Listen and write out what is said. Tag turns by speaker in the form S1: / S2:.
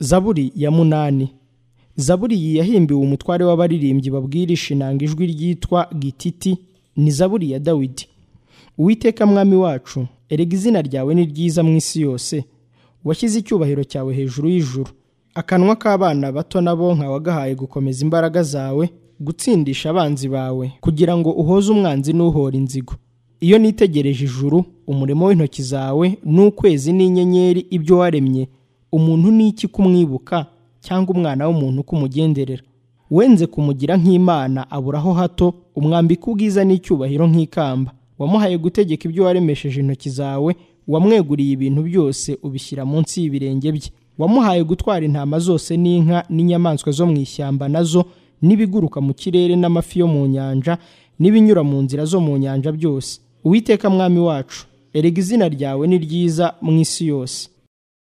S1: Zaburi ya 8. Zaburi iyi yahimbiwe umutware w'abaririmbyi babwirisha inanga ijwi ryitwa gititi. Ni zaburi ya Dawidi. Uwiteka mwami wacu, erega izina ryawe ni ryiza mu isi yose, washyize icyubahiro cyawe hejuru y'ijuru. Akanwa k'abana bato nabo wagahaye gukomeza imbaraga zawe, gutsindisha abanzi bawe, kugira ngo uhoze umwanzi n'uhora inzigo. Iyo nitegereje ijuru, umurimo w'intoki zawe, n'ukwezi n'inyenyeri ibyo waremye, umuntu ni iki kumwibuka, cyangwa umwana w'umuntu kumugenderera? Wenze kumugira nk'Imana aburaho hato, umwambika ubwiza n'icyubahiro nk'ikamba. Wamuhaye gutegeka ibyo waremesheje intoki zawe, wamweguriye ibintu byose ubishyira munsi y'ibirenge bye. Wamuhaye gutwara intama zose n'inka n'inyamaswa zo mu ishyamba nazo, n'ibiguruka mu kirere n'amafi yo mu nyanja, n'ibinyura mu nzira zo mu nyanja byose. Uwiteka mwami wacu, erega izina ryawe ni ryiza mu isi yose.